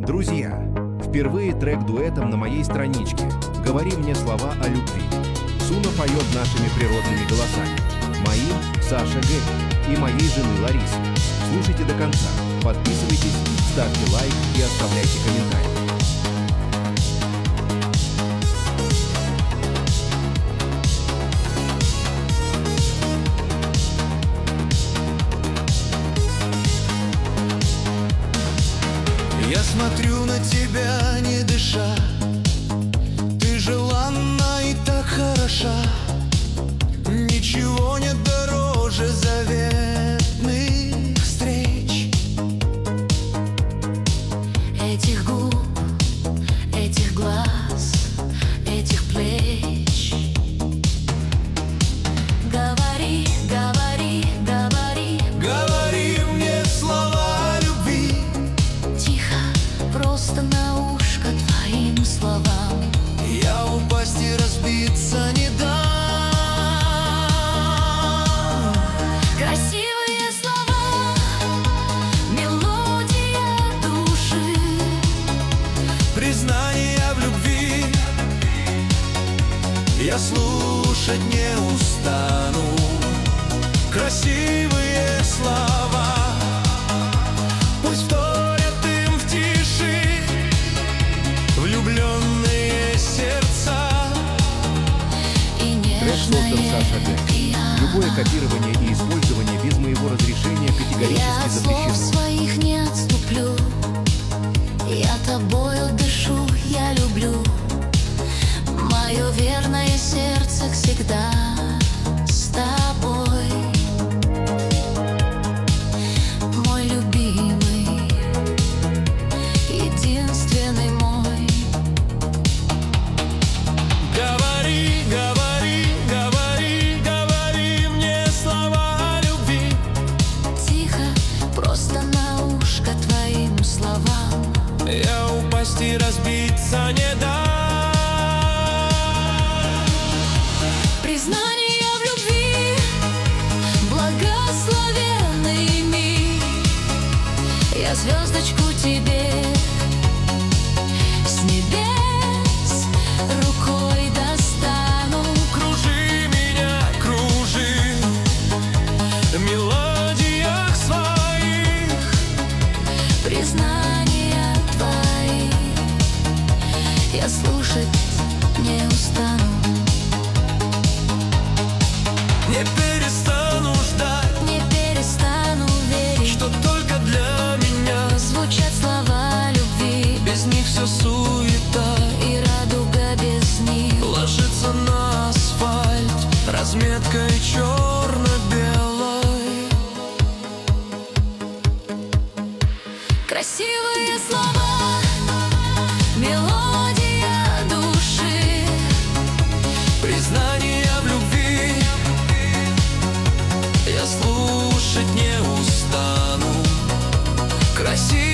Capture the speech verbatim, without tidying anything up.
Друзья, впервые трек дуэтом на моей страничке «Говори мне слова о любви». Суна поет нашими природными голосами. Моим — Саша Гэми и моей жены Ларисы. Слушайте до конца, подписывайтесь, ставьте лайк и оставляйте комментарии. Я смотрю на тебя, не дыша. Ты желанна и так хороша. Ничего нет дороже заветных встреч. Этих губ, этих глаз, этих плеч. Говори, говори, говори. Говори мне слова любви. Тихо, просто на ушко твоим словам. Я упасть и разбиться не дам. Красивые слова, мелодия души. Признания в любви я слушать не устану. Красивые слова, пусть вторят им в тиши влюбленные сердца. И Трек создан Саша Гэми. Любое копирование и использование без моего разрешения Я категорически от слов запрещено. своих не отступлю. Я тобою дышу, я люблю. Мое верное сердце всегда с тобой. Мой любимый, единственный мой. Говори, говори, говори, говори мне слова любви. Тихо, просто на ушко твоим словам. Я упасть и разбиться не дам. Признание в любви, благословенный миг. Я звездочку тебе с небес рукой достану. Кружи меня, кружи в мелодиях своих. Признания твои я слушать не устану. Не перестану ждать, Не перестану верить, что только для меня. звучат слова любви. Без них все суета И радуга без них. ложится на асфальт разметкой черно-белой. Красивые слова, мелодия души. Признания в любви я слушать не устану. Красиво.